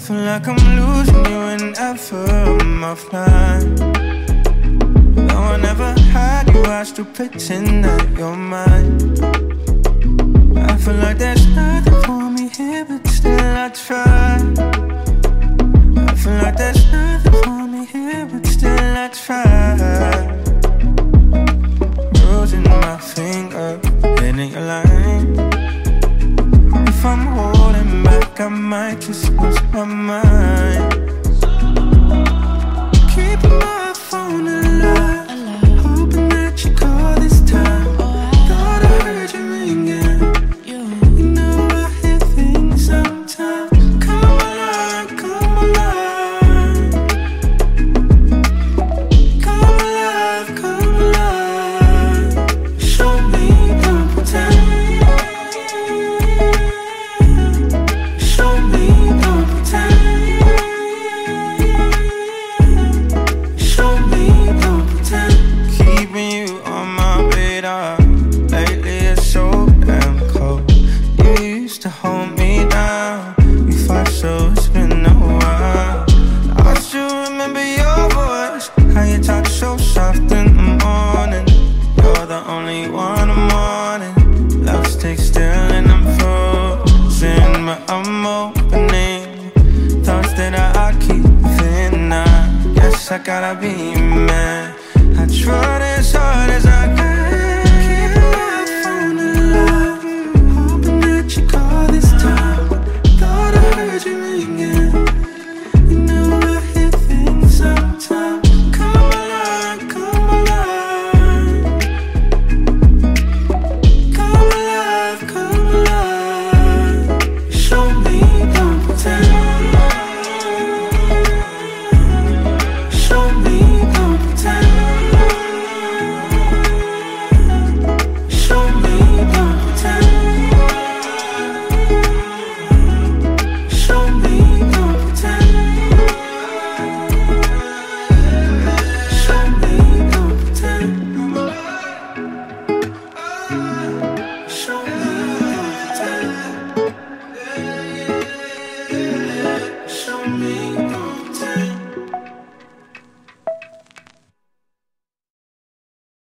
feel like I'm losing you whenever I'm offline. Though I never had you, I still pretend that you're mine. I feel like there's nothing for me here, but still I try. I feel like there's nothing for me here, but still I try. Bruising my finger, hitting your line. If I'm holding back, I might just lose my mind. Keeping my phone alive, hoping that you call this time. Thought I heard you ringing. You know I hear things sometimes. Come alive, come alive. Come alive, come alive. Show me, don't pretend. Show me, don't pretend. Show me, don't pretend. Keeping you on my radar. Lately it's so damn cold. You used to hold me down. You fought, so it's been a while. I still remember your voice, how you talk so soft in the morning. You're the only one I'm wanting. Love's take still and I'm frozen, but I'm opening. Thoughts that I keep within. I guess I gotta be a man. I try this hard